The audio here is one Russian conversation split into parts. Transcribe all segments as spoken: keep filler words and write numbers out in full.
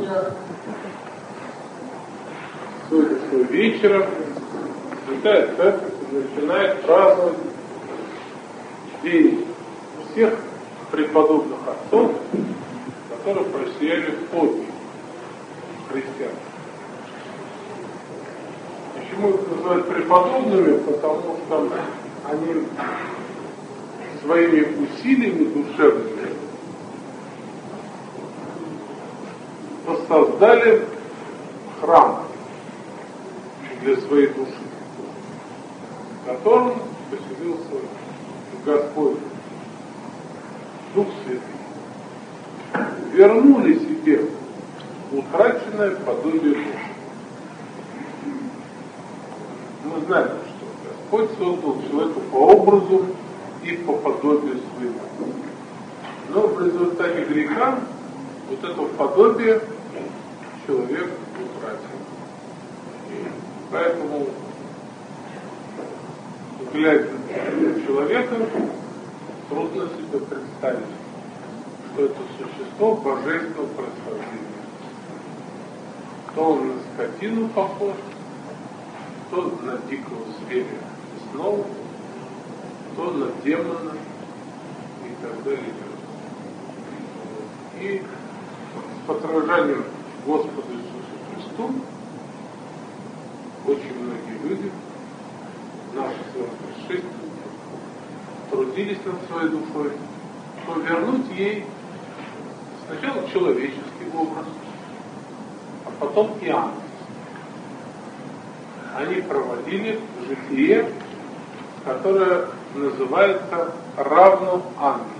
сегодня, сегодняшнего вечера Святая Церковь начинает праздновать день всех преподобных отцов, которые просияли в подвиг христиан. Почему их называют преподобными? Потому что они своими усилиями душевными воссоздали храм для своей души, в котором поселился Господь, Дух Святый. Вернули себе утраченное подобие души. Мы знаем, что Господь создал человека по образу и по подобию своему. Но в результате греха вот это подобие человек утратил. И поэтому, глядя на человека, трудно себе представить, что это существо божественного происхождения. То он на скотину похож, то на дикого зверя снова, то на демона и так далее. И с подражанием Господу Иисусу Христу очень многие люди, наши предшественники, трудились над своей душой, чтобы вернуть ей сначала человеческий образ, а потом и ангельский. Они проводили житие, которое называется равноангельским.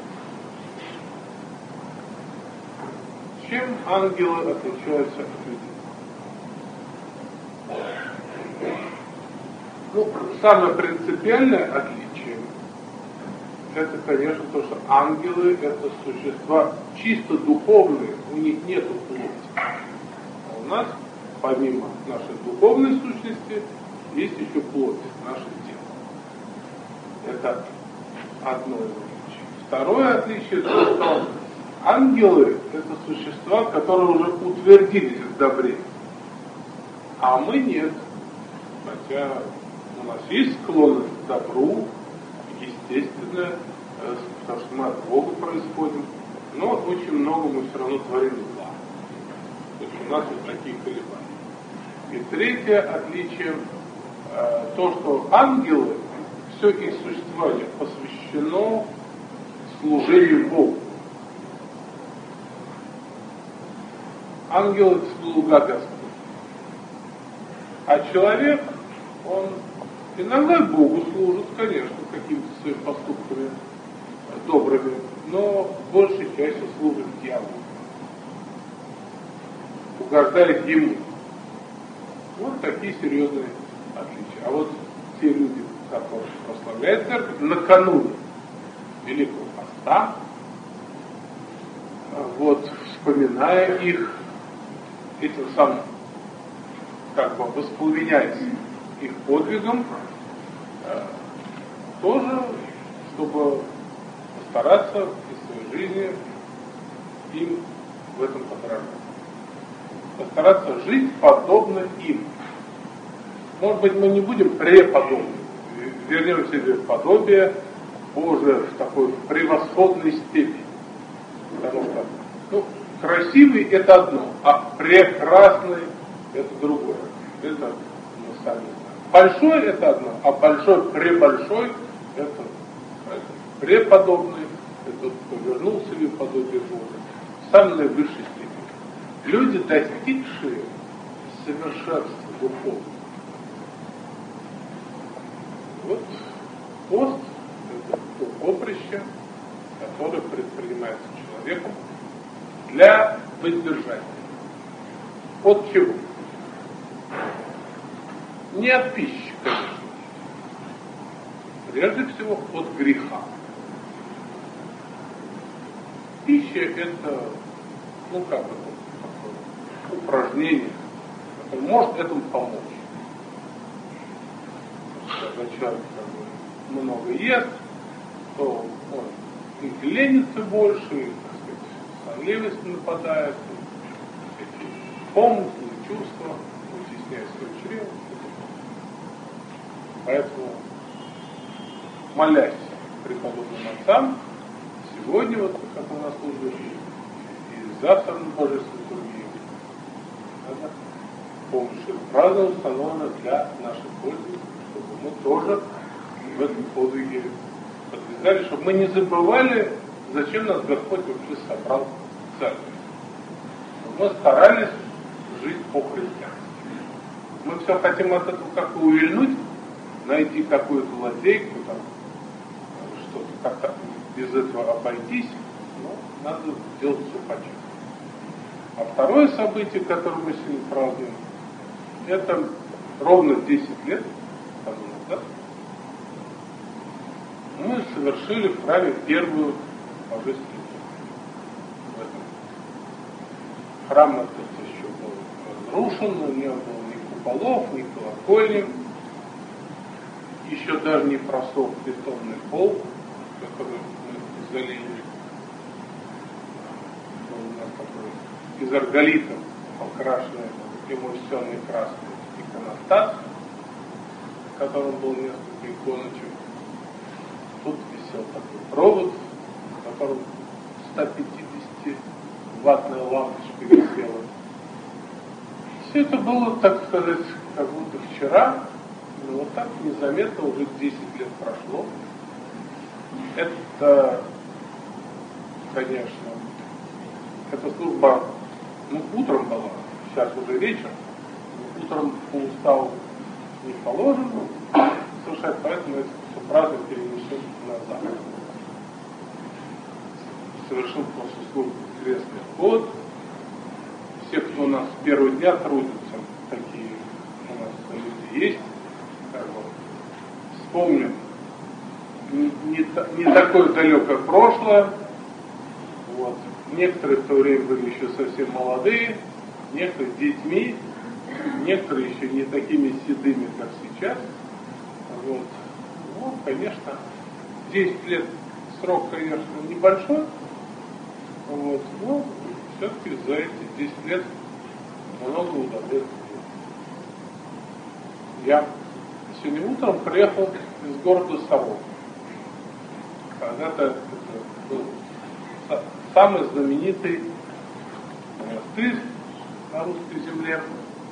Чем ангелы отличаются от людей? Ну, самое принципиальное отличие — это, конечно, то, что ангелы — это существа чисто духовные, у них нет плоти. А у нас, помимо нашей духовной сущности, есть еще плоть, наше тело. Это одно из отличий. Второе отличие — то, что ангелы — это существа, которые уже утвердились в добре, а мы нет. Хотя у нас есть склонность к добру, естественно, потому что мы от Бога происходим, но очень много мы все равно творим зла. То есть у нас вот такие колебания. И третье отличие э, то, что ангелы, все их существование посвящено служению Богу. Ангел — это слуга Господь. А человек, он иногда Богу служит, конечно, какими-то своими поступками добрыми, но большей частью служит дьяволу. Угождает ему. Вот такие серьезные отличия. А вот те люди, которые прославляют церковь накануне Великого Поста, вот, вспоминая их, этим самым, как бы воспламеняясь их подвигом, э, тоже, чтобы постараться в своей жизни им в этом подражать. Постараться жить подобно им. Может быть, мы не будем преподобны, вернем себе подобие уже в такой превосходной степени. Потому что, ну, красивый — это одно, а прекрасный — это другое. Это мы сами знаем. Большой — это одно, а большой, пребольшой — это, это преподобный, это тот, кто вернул себе подобие Бога в самой наивысшей степени. Люди, достигшие совершенства духовного. Вот пост — это то поприще, которое предпринимается человеком для воздержания. От чего? Не от пищи, конечно. Прежде всего от греха. Пища — это, ну как это, такое упражнение, которое может этому помочь. Когда человек как бы много ест, то он и ленится больше, и, так сказать, сонливость нападает, и помыслы, чувства, вытесняя свое чрево. Поэтому, молясь преподобным отцам, сегодня, вот как у нас службе, и завтра на божественной турнире, надо помнить, что праздно установлено для нашей пользы, чтобы мы тоже в этом подвиге подвязали, чтобы мы не забывали, зачем нас Господь вообще собрал в церковь. Мы старались жить по-христиански. Мы все хотим от этого как-то увильнуть, найти какую-то лазейку, там, что-то как-то без этого обойтись, но надо делать все по-честному. А второе событие, которое мы сегодня празднуем, это ровно десять лет тому назад мы совершили в храме первую божественную в этом. Храм этот еще был разрушен, у него было ни куполов, ни колокольни, еще даже не просох бетонный пол, который мы залили. У нас такой из арголита покрашенный эмульсионной краской иконостас, в котором было несколько иконочек. Тут висел такой провод, в котором сто пятьдесят ваттная лампочка висела. Все это было, так сказать, как будто вчера, но вот так незаметно уже десять лет прошло. Это, конечно, эта служба, ну, утром была, сейчас уже вечер, утром по уставу не положено совершать, поэтому это все праздник перенесем назад. Совершил после службы крестный ход. Все, кто у нас с первого дня трудится, такие у нас люди есть, как бы, вспомним не, не, не такое далекое прошлое. Вот. Некоторые в то время были еще совсем молодые, некоторые детьми, некоторые еще не такими седыми, как сейчас. Вот. Ну, конечно, десять лет срок, конечно, небольшой. Вот. Но все-таки за эти десять лет много удалось. Я сегодня утром приехал из города Саров. Когда-то это был самый знаменитый монастырь на русской земле,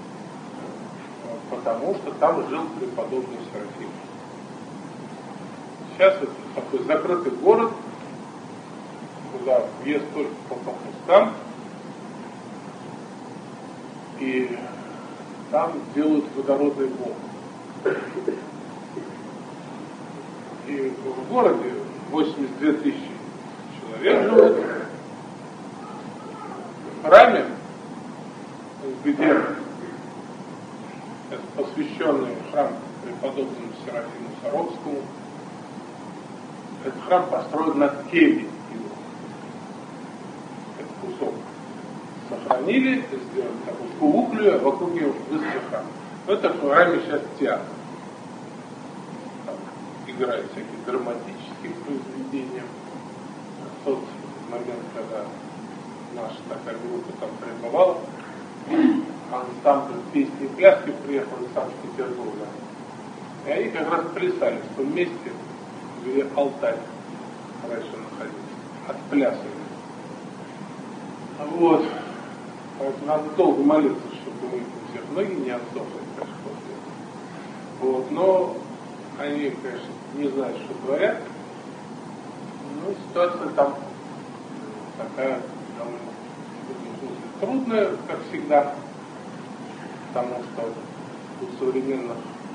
потому что там жил преподобный Серафим. Сейчас это такой закрытый город, куда въезд только по пропускам, и там делают водородный бомб. И в городе восемьдесят две тысячи человек живут. В храме, где это посвященный храм преподобному Серафиму Саровскому, этот храм построен на келье его. Этот кусок сохранили, сделали такую кулуклю, а вокруг него высокий храм. В этом храме сейчас театр. Там играют всякие драматические произведения. В тот момент, когда наша такая группа там пребывала, ансамбль песни и пляски приехал из Санкт-Петербурга. И они как раз плясали в том месте, где алтарь раньше находился. Отплясывали. Вот. Поэтому надо долго молиться, чтобы у них у всех ноги не отсохли, конечно, после этого. Вот. Но они, конечно, не знают, что творят. Ну, ситуация там такая довольно трудная, как всегда, потому что у современных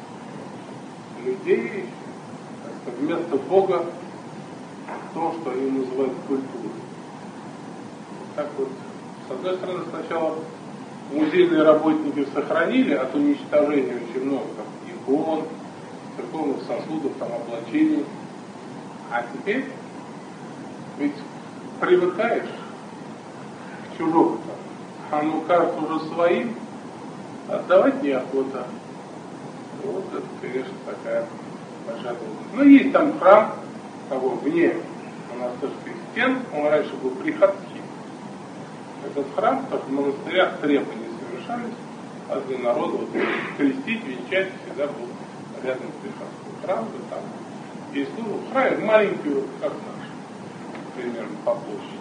людей вместо Бога то, что они называют культурой. Так вот, с одной стороны, сначала музейные работники сохранили от уничтожения очень много там, икон, церковных сосудов, там, облачений. А теперь ведь привыкаешь к чужому, там, оно кажется уже своим, отдавать неохота. Вот это, конечно, такая большая трудность. Но есть там храм, того, вне монастырских стен, он раньше был приходский. Этот храм, как в монастырях, требования совершались, а для народа вот, крестить, венчать всегда был рядом с приходской травмой, там. И служил в храме маленький, как наш, примерно по площади.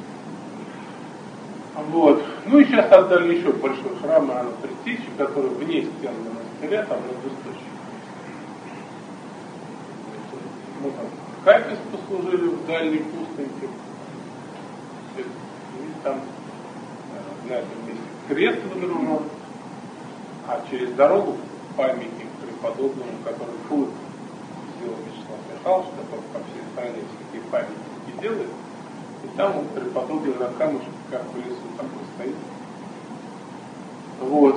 Вот. Ну и сейчас отдали еще большой храм Иоанна Предтечи, который вне стен монастыря, там над источником. Мы там капец послужили в дальней пустыньке. И там на этом месте крест водружен, а через дорогу памятник преподобному, который клык сделал Вячеслав Михайлович, который по всей стране такие памятники делает. И там он преподобный на камушке, как в лесу такой стоит. Вот.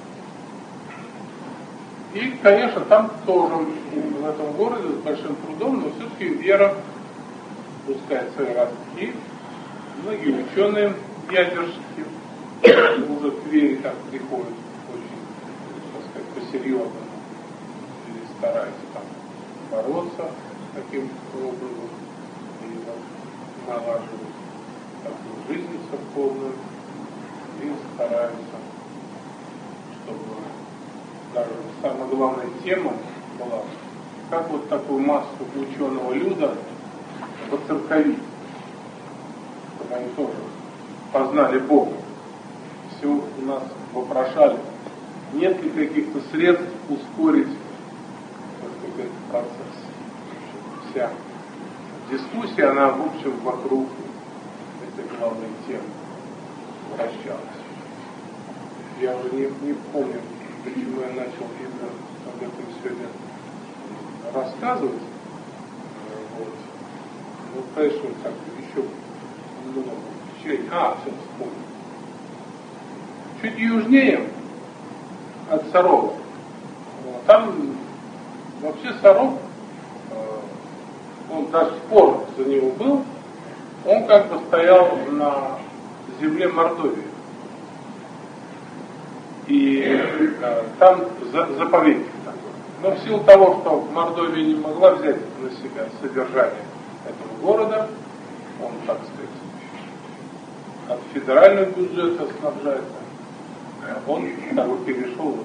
И, конечно, там тоже, в этом городе, с большим трудом, но все-таки вера пускает свои ростки. Многие ученые ядерские уже к вере так приходят очень, так сказать, по-серьезному. И стараются там бороться таким образом. И вот, налаживать такую жизнь церковную и стараются, чтобы даже самая главная тема была, как вот такую массу ученого люда воцерковить, чтобы они тоже познали Бога. Все у нас вопрошали, нет ли каких-то средств ускорить этот процесс. Вся дискуссия, она в общем вокруг этой главной темы вращалась. Я уже не, не помню, почему я начал именно об этом сегодня рассказывать. Вот. Ну, конечно, так еще много впечатлений. А, все, вспомнил. Чуть южнее от Сарова. Там вообще Саров, он даже спор за него был, он как бы стоял на земле Мордовии. И э, там за, заповедник такой. Но в силу того, что Мордовия не могла взять на себя содержание этого города, он, так сказать, от федерального бюджета снабжается, он как бы перешел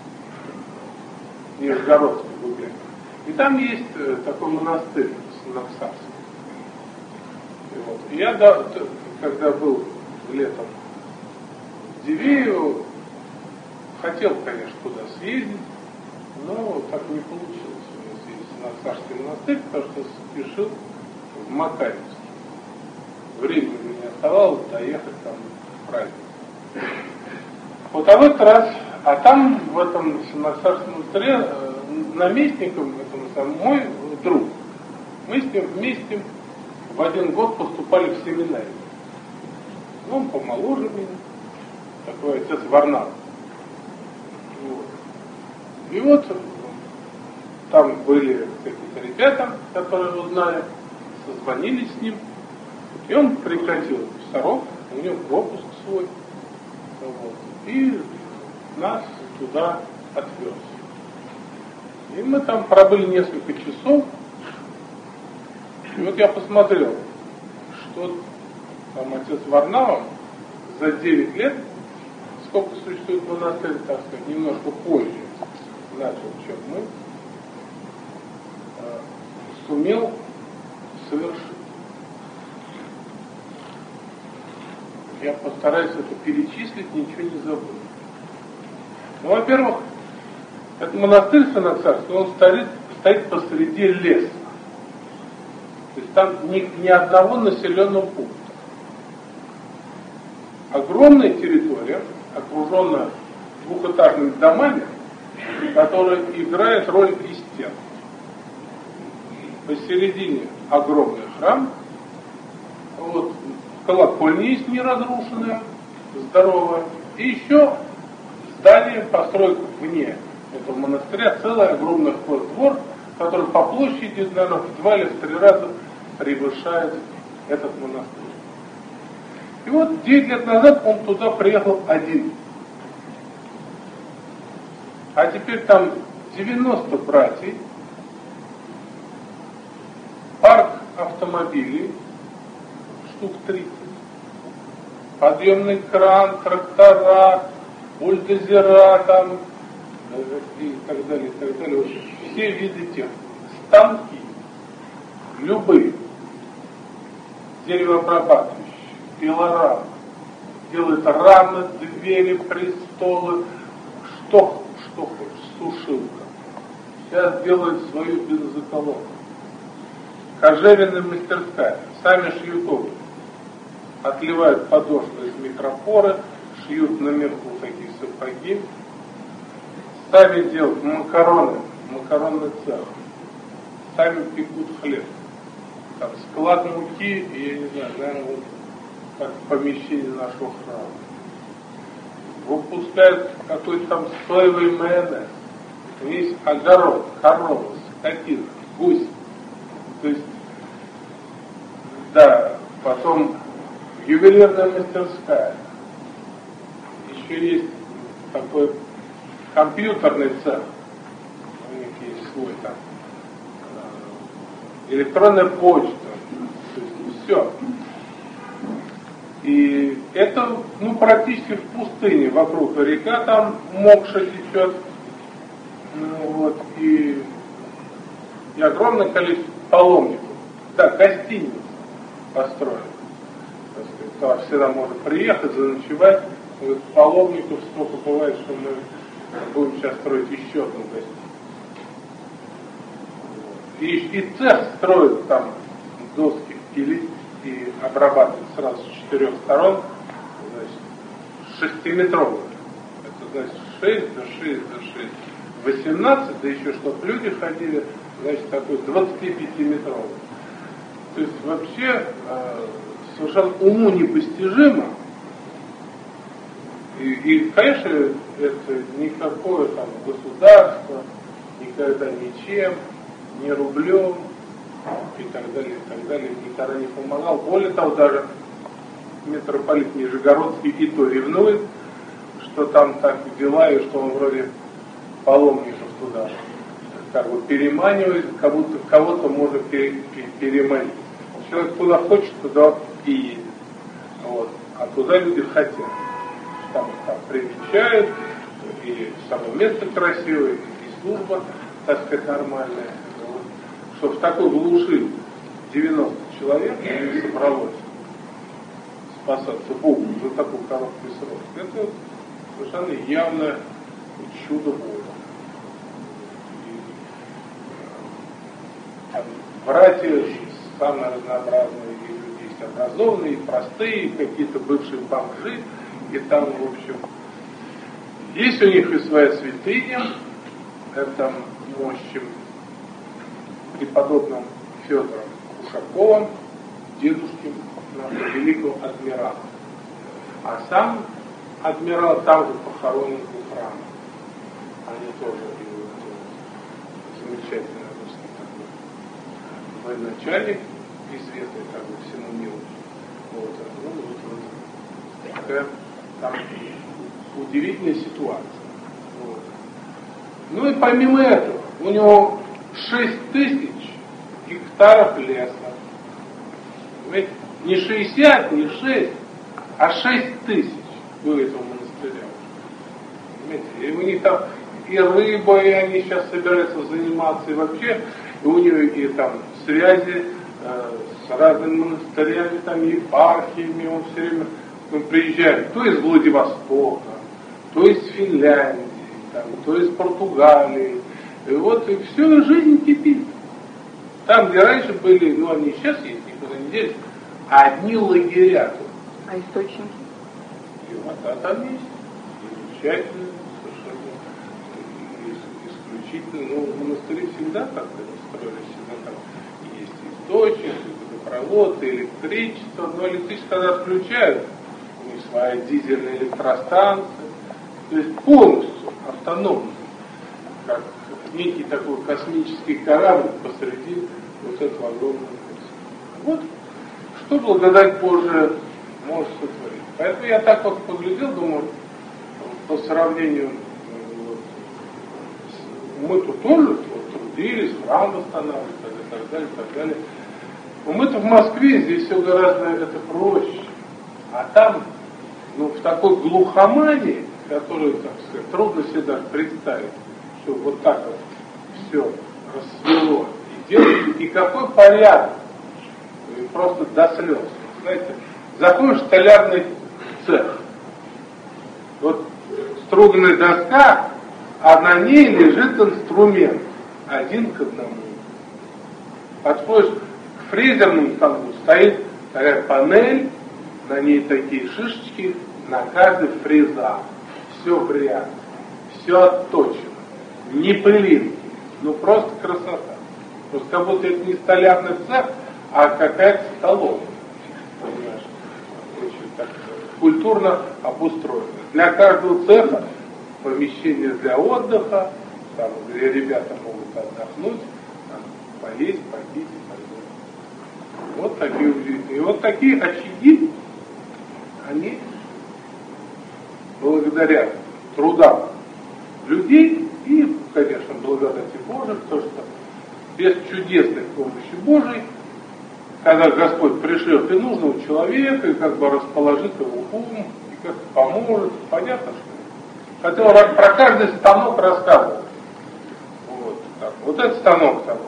в Нижегородский губернию. И там есть э, такой монастырь Санаксарский. И вот. И я, да, когда был летом в Дивеево, хотел, конечно, туда съездить, но так не получилось у меня съездить на Санаксарский монастырь, потому что спешил в Макарьевск. Времени у меня оставалось доехать там в праздник. Вот, а в этот раз, а там в этом Санаксарском монастыре наместником, это мой друг, мы с ним вместе в один год поступали в семинарию. Ну, он помоложе меня, такой отец Варнав. Вот. И вот там были какие-то ребята, которые его знали, созвонились с ним, и он прекратил в Саров, у него пропуск свой, вот, и нас туда отвез. И мы там пробыли несколько часов, и вот я посмотрел, что там отец Варнава за девять лет, сколько существует монастырь, так сказать, немножко позже начал, чем мы, э, сумел совершить. Я постараюсь это перечислить, ничего не забуду. Ну, во-первых, этот монастырь Санаксарский, он стоит, стоит посреди леса. То есть там ни, ни одного населенного пункта. Огромная территория, окруженная двухэтажными домами, которая играет роль и стен. Посередине огромный храм, вот, колокольня есть неразрушенная, здоровая, и еще здание, постройка вне этого монастыря, целый огромный двор, который по площади, наверное, в два или в три раза превышает этот монастырь. И вот девять лет назад он туда приехал один. А теперь там девяносто братьев, парк автомобилей, штук тридцать, подъемный кран, трактора, бульдозера там и так далее, и так далее. Вот все виды техники. Станки, любые, деревообрабатывающие, пилорам, делают рамы, двери, престолы, что, что хочешь, сушилка. Сейчас делают свою бензоколонку. Кожевенная мастерская, сами шьют обувь. Отливают подошвы из микропоры, шьют наверху такие сапоги. Сами делают макароны, макаронный цех. Сами пекут хлеб. Там склад муки, и я не знаю, наверное, вот как помещение нашего храма. Выпускают какой-то там соевый майонез. Есть огород, корова, скотина, гусь. То есть, да, потом ювелирная мастерская. Еще есть такой компьютерный цех. У них есть свой там. Электронная почта. То есть все. И это, ну, практически в пустыне вокруг река, там Мокша течет. Ну, вот, и, и огромное количество паломников. Да, гостиницы построены. Туда всегда можно приехать, заночевать. Вот, паломников столько бывает, что мы будем сейчас строить еще одну гостиницу. И, и цех строят там доски пилить и обрабатывать сразу с четырех сторон, значит, шестиметровые. Это значит шесть, да шесть, да шесть. восемнадцать, да еще чтобы люди ходили, значит, такой двадцатипятиметровый. То есть вообще э, совершенно уму непостижимо. И, и, конечно, это никакое там государство, никогда ничем, ни рублем и так далее, и так далее, никогда не помогал. Более того, даже митрополит Нижегородский и то ревнует, что там так дела, и что он вроде паломников туда как бы переманивает, как будто кого-то можно пере, пере, переманить. Человек куда хочет, туда и едет. Вот. А туда люди хотят. Там их там привечают, и само место красивое, и служба, так сказать, нормальная. Вот. Что в такой глуши девяносто человек не собралось спасаться Богу за такой короткий срок. Это совершенно явное чудо Бога. Там братья самые разнообразные, и люди есть образованные, и простые, и какие-то бывшие бомжи, и там, в общем, есть у них и своя святыня, это мощим преподобным Федором Ушаковым, дедушкин нашего великого адмирала. А сам адмирал там же похоронен у храма. Они тоже его замечательный русский такой военачальник, известный как бы всему миру. Вот, ну, вот, вот такая там удивительная ситуация. Вот. Ну и помимо этого, у него шесть тысяч гектаров леса. Понимаете? Не шестьдесят, не шесть, а шесть тысяч у этого монастыря. Понимаете? И у них там и рыбой они сейчас собираются заниматься, и вообще, и у него и там связи э, с разными монастырями, там епархиями, он все время он приезжает то из Владивостока, то из Финляндии, там, то из Португалии. И вот и все, жизнь кипит. Там, где раньше были, ну они сейчас есть, никуда не делись, а одни лагеря тут. А источники? И вот, а там есть. Замечательно, совершенно исключительно. Ну, монастыри всегда как-то строились, всегда там есть источник, водопровод, электричество. Но электричество когда отключают, у них своя дизельная электростанция. То есть полностью автономно, как некий такой космический корабль посреди вот этого огромного космоса. Вот что благодать Божия может сотворить. Поэтому я так вот поглядел, думаю, по сравнению, вот, мы тут тоже вот, трудились, храм восстанавливали, и так далее, и так далее. Но мы-то в Москве, здесь все гораздо это проще. А там, ну, в такой глухомании, которые, так сказать, трудно себе даже представить, что вот так вот все расцвело и делают, и какой порядок, и просто до слез. Знаете, заходишь в столярный цех, вот струганная доска, а на ней лежит инструмент, один к одному. Подходишь к фрезерному станку, стоит такая панель, на ней такие шишечки, на каждой фреза. Все приятно, все отточено, не пылинки, ну просто красота. Просто как будто это не столярный цех, а какая-то столовая. Понимаешь? Очень так культурно обустроено. Для каждого цеха помещение для отдыха, там, где ребята могут отдохнуть, там, поесть, попить и так далее. Вот такие удивительные. И вот такие очаги, они благодаря трудам людей и, конечно, благодати Божией, потому что без чудесной помощи Божией, когда Господь пришлет и нужного человека, и как бы расположит его ум, и как поможет, понятно, что хотел про каждый станок рассказывать. Вот, так. Вот этот станок там,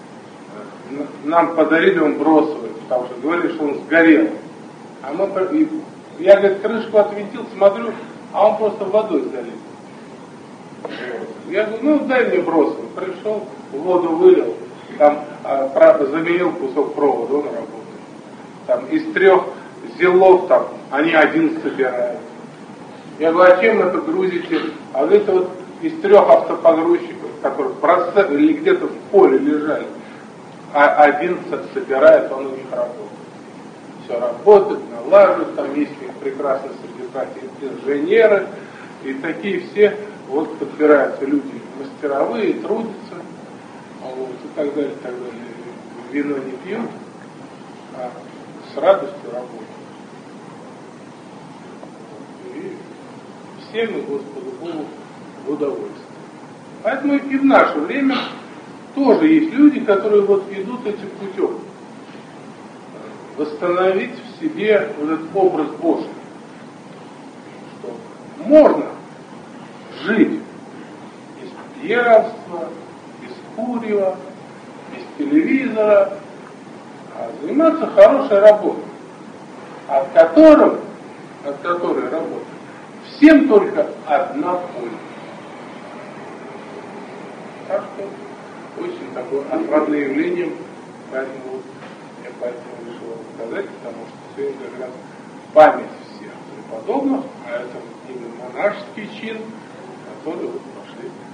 нам подарили, он бросовый, потому что говорили, что он сгорел. А мы, я, говорит, крышку отвинтил, смотрю, а он просто водой залил. Вот. Я говорю, ну дай мне бросовый. Пришел, воду вылил, там а, про, заменил кусок провода, он работает. Там из трех зелов там, они один собирают. Я говорю, а чем это грузите? А это вот из трех автопогрузчиков, которые просто или где-то в поле лежали, а один собирает, он у них работает. Все работает, налаживает, там есть у них прекрасно сертификаты инженеры, и такие все, вот подбираются люди мастеровые, трудятся, вот, и так далее, и так далее. Вино не пьют, а с радостью работают. И всем и Господу Богу в удовольствие. Поэтому и в наше время тоже есть люди, которые вот идут этим путем. Восстановить в себе вот этот образ Божий. Что можно жить без пьянства, без курева, без телевизора, а заниматься хорошей работой, от которой, от которой работы всем только одна польза. Так что очень такое отрадное явление, поэтому я поэтому решил вам сказать, потому что сегодня как раз память всех преподобных, а это именно монашеский чин, который вот пошли